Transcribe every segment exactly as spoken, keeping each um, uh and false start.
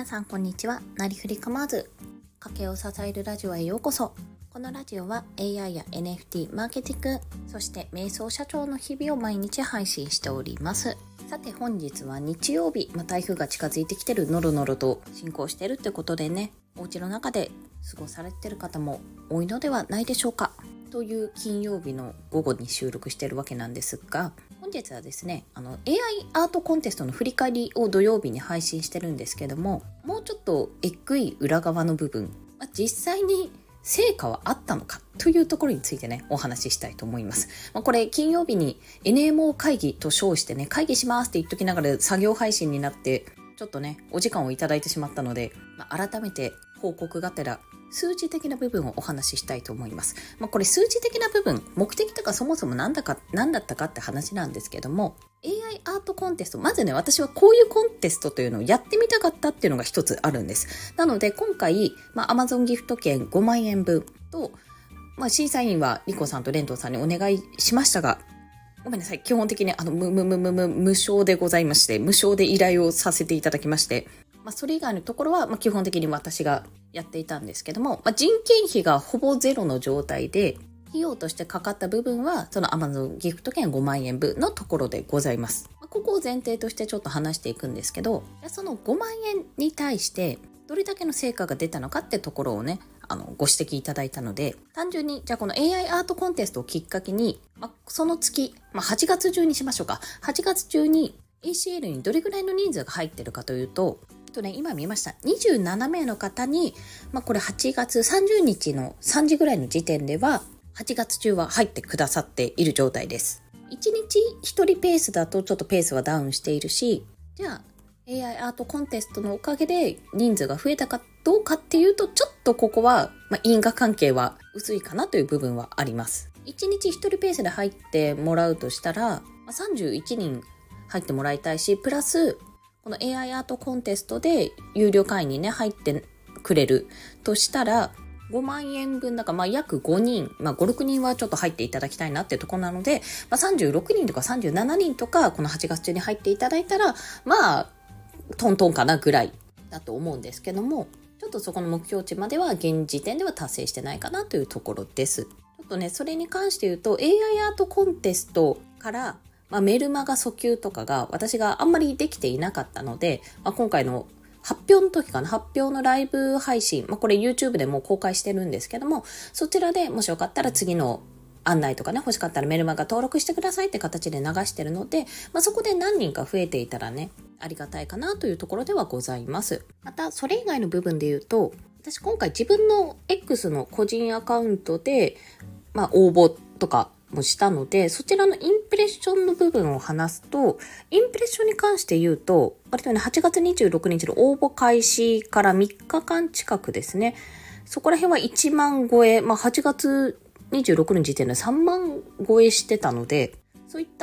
さんこんにちは。なりふり構わず家計を支えるラジオへようこそ。このラジオは エーアイ や エヌエフティー、マーケティング、そして瞑想社長の日々を毎日配信しております。さて本日は日曜日、まあ、台風が近づいてきてる、ノロノロと進行してるってことでね、お家の中で過ごされてる方も多いのではないでしょうか。という金曜日の午後に収録しているわけなんですが、本日はですね、あの エーアイ アートコンテストの振り返りを土曜日に配信してるんですけども、もうちょっとえっぐい裏側の部分、まあ、実際に成果はあったのかというところについてね、お話ししたいと思います。まあ、これ金曜日に エヌエムオー 会議と称してね、会議しますって言っときながら作業配信になってちょっとねお時間をいただいてしまったので、まあ、改めて報告がてら数字的な部分をお話ししたいと思います。まあ、これ数字的な部分、目的とかそもそも何だか何だったかって話なんですけども、 エーアイ アートコンテスト、まずね私はこういうコンテストというのをやってみたかったっていうのが一つあるんです。なので今回、まあ、Amazon ギフト券ごまんえんぶんと、まあ、審査員はリコさんとレントンさんにお願いしましたが、ごめんなさい、基本的にあの無無無無無無償でございまして、無償で依頼をさせていただきまして、まあ、それ以外のところは、まあ、基本的に私がやっていたんですけども、まあ、人件費がほぼゼロの状態で、費用としてかかった部分はその Amazon ギフト券ごまんえんぶんのところでございます。まあ、ここを前提としてちょっと話していくんですけど、そのごまんえんに対してどれだけの成果が出たのかってところをね、あのご指摘いただいたので、単純にじゃあこの エーアイ アートコンテストをきっかけに、まあ、その月、まあ、はちがつ中にしましょうか。はちがつ中に エーシーエル にどれぐらいの人数が入ってるかというと、とね、今見ましたにじゅうななめいの方に、まあ、これはちがつさんじゅうにちのさんじぐらいの時点でははちがつ中は入ってくださっている状態です。いちにちひとりペースだとちょっとペースはダウンしているし、じゃあ エーアイ アートコンテストのおかげで人数が増えたかどうかっていうと、ちょっとここは、まあ、因果関係は薄いかなという部分はあります。いちにちひとりペースで入ってもらうとしたら、まあ、さんじゅういちにん入ってもらいたいし、プラスこの エーアイ アートコンテストで有料会員にね入ってくれるとしたらごまんえんぶんだから、まあ約ごにん、まあご、ろくにんはちょっと入っていただきたいなっていうところなので、まあ、さんじゅうろくにんとかさんじゅうななにんとかこのはちがつ中に入っていただいたら、まあトントンかなぐらいだと思うんですけども、ちょっとそこの目標値までは現時点では達成してないかなというところです。ちょっとねそれに関して言うと エーアイ アートコンテストからまあ、メルマガ訴求とかが私があんまりできていなかったので、まあ、今回の発表の時かな、発表のライブ配信、まあ、これ YouTube でも公開してるんですけども、そちらでもしよかったら次の案内とかね、欲しかったらメルマガ登録してくださいって形で流してるので、まあ、そこで何人か増えていたらね、ありがたいかなというところではございます。またそれ以外の部分で言うと、私今回自分の X の個人アカウントで、まあ、応募とかもしたので、そちらのインプレッションの部分を話すと、インプレッションに関して言うと、割とね、はちがつにじゅうろくにちの応募開始からみっかかん近くですね、そこら辺はいちまん超え、まあはちがつにじゅうろくにち時点でさんまん超えしてたので、そういった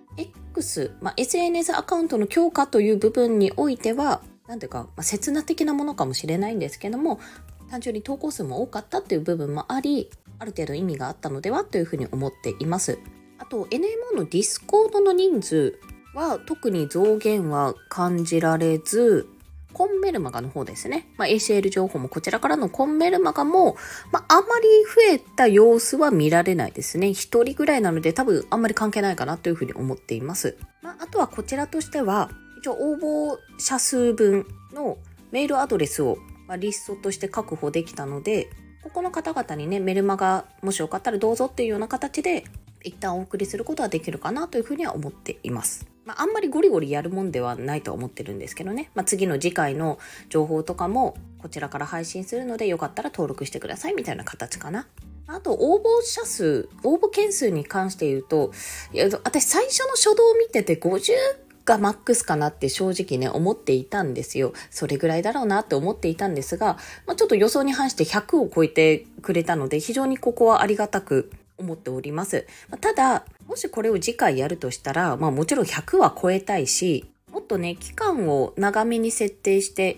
X、まあ、エスエヌエス アカウントの強化という部分においては、なんていうか、まあ、刹那的なものかもしれないんですけども、単純に投稿数も多かったっていう部分もあり、ある程度意味があったのではというふうに思っています。あと エヌエムオー のディスコードの人数は特に増減は感じられず、コンメルマガの方ですね、まあ、エーシーエル 情報もこちらからのコンメルマガも、まあ、あまり増えた様子は見られないですね。ひとりぐらいなので多分あんまり関係ないかなというふうに思っています。まあ、あとはこちらとしては一応応募者数分のメールアドレスをリストとして確保できたので、ここの方々にね、メルマガもしよかったらどうぞっていうような形で一旦お送りすることはできるかなというふうには思っています。まあ、あんまりゴリゴリやるもんではないとは思ってるんですけどね、まあ、次の次回の情報とかもこちらから配信するので、よかったら登録してくださいみたいな形かな。あと応募者数、応募件数に関して言うと、いや私最初の初動を見ててごじゅうがマックスかなって正直ね思っていたんですよ。それぐらいだろうなって思っていたんですが、まあ、ちょっと予想に反してひゃくを超えてくれたので、非常にここはありがたく思っております。まあ、ただもしこれを次回やるとしたら、まあ、もちろんひゃくは超えたいし、もっとね期間を長めに設定して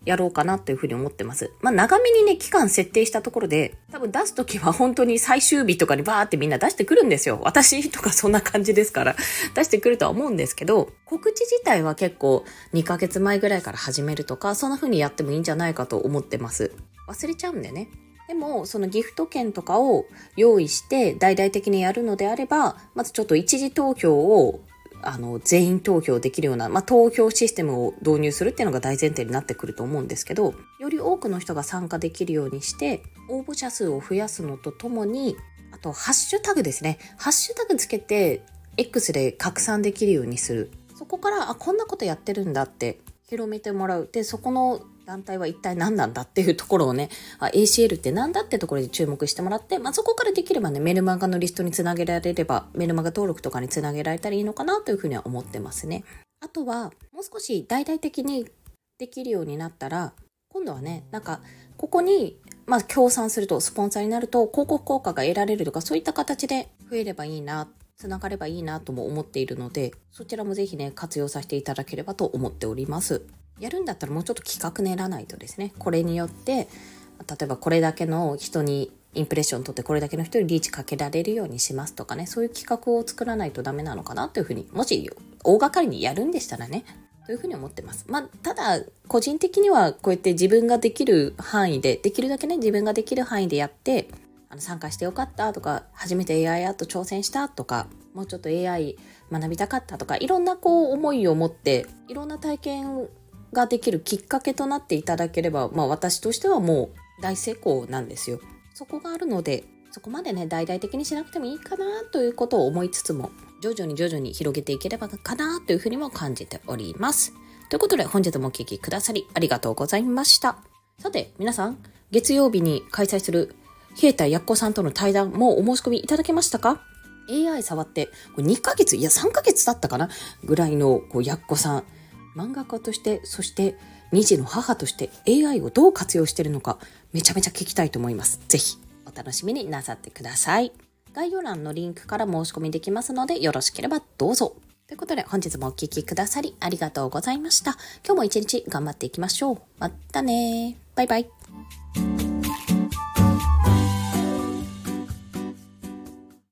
やろうかなというふうに思ってます。まあ長めにね、期間設定したところで、多分出すときは本当に最終日とかにバーってみんな出してくるんですよ。私とかそんな感じですから出してくるとは思うんですけど、告知自体は結構にかげつまえぐらいから始めるとか、そんな風にやってもいいんじゃないかと思ってます。忘れちゃうんでね。でも、そのギフト券とかを用意して大々的にやるのであれば、まずちょっと一時投票をあの、全員投票できるような、まあ、投票システムを導入するっていうのが大前提になってくると思うんですけど、より多くの人が参加できるようにして、応募者数を増やすのとともに、あと、ハッシュタグですね。ハッシュタグつけて、X で拡散できるようにする。そこから、あ、こんなことやってるんだって広めてもらう。で、そこの団体は一体何なんだっていうところをね、あ エーシーエル って何だってところで注目してもらって、まあ、そこからできればね、メルマガのリストにつなげられれば、メルマガ登録とかにつなげられたらいいのかなというふうには思ってますね。あとは、もう少し大々的にできるようになったら、今度はね、なんか、ここに、まあ、協賛すると、スポンサーになると、広告効果が得られるとか、そういった形で増えればいいな、つながればいいなとも思っているので、そちらもぜひね、活用させていただければと思っております。やるんだったらもうちょっと企画練らないとですね、これによって例えばこれだけの人にインプレッション取ってこれだけの人にリーチかけられるようにしますとかね、そういう企画を作らないとダメなのかなというふうに、もし大掛かりにやるんでしたらね、というふうに思ってます。まあただ個人的にはこうやって自分ができる範囲で、できるだけね自分ができる範囲でやって、あの参加してよかったとか、初めて エーアイ アート挑戦したとか、もうちょっと エーアイ 学びたかったとか、いろんなこう思いを持っていろんな体験ができるきっかけとなっていただければ、まあ私としてはもう大成功なんですよ。そこがあるので、そこまでね大々的にしなくてもいいかなということを思いつつも、徐々に徐々に広げていければかなというふうにも感じております。ということで本日もお聞きくださりありがとうございました。さて皆さん、月曜日に開催する稗田やっこさんとの対談もお申し込みいただけましたか？ エーアイ 触ってにかげつ、いやさんかげつ経ったかなぐらいのこうやっこさん、漫画家として、そしてに児の母として エーアイ をどう活用しているのか、めちゃめちゃ聞きたいと思います。ぜひお楽しみになさってください。概要欄のリンクから申し込みできますので、よろしければどうぞ。ということで本日もお聞きくださりありがとうございました。今日も一日頑張っていきましょう。またね。バイバイ。